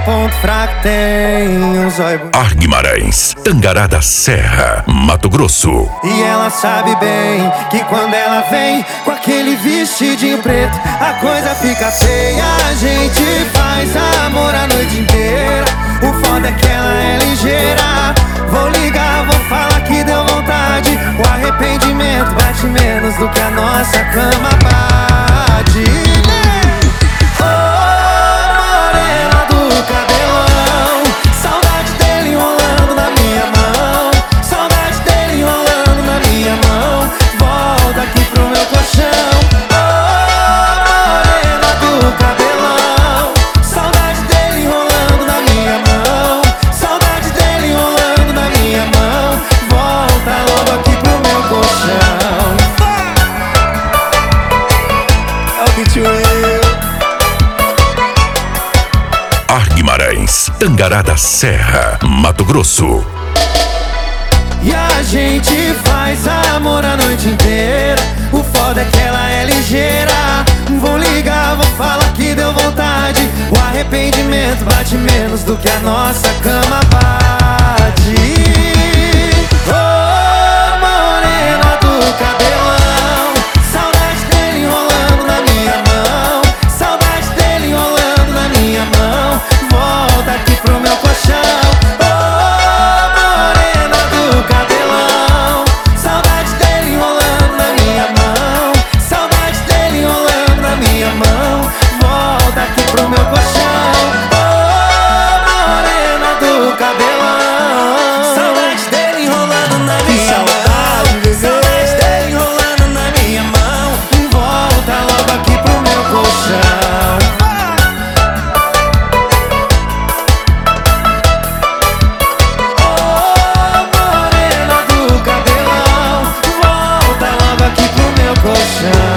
ponto fraco tem um zóio bonito. Guimarães, Tangará da Serra, Mato Grosso. E ela sabe bem que quando ela vem com aquele vestidinho preto, a coisa fica feia. A gente faz amor a noite inteira. O foda é que ela é ligeira. Vou ligar, vou falar que deu vontade. O arrependimento bate menos do que a nossa cama bate. Guimarães, Tangará da Serra, Mato Grosso. E a gente faz amor a noite inteira. O foda é que ela é ligeira. Vou ligar, vou falar que deu vontade. O arrependimento bate menos do que a nossa cama bate. Morena do cabelão, volta logo aqui pro meu colchão.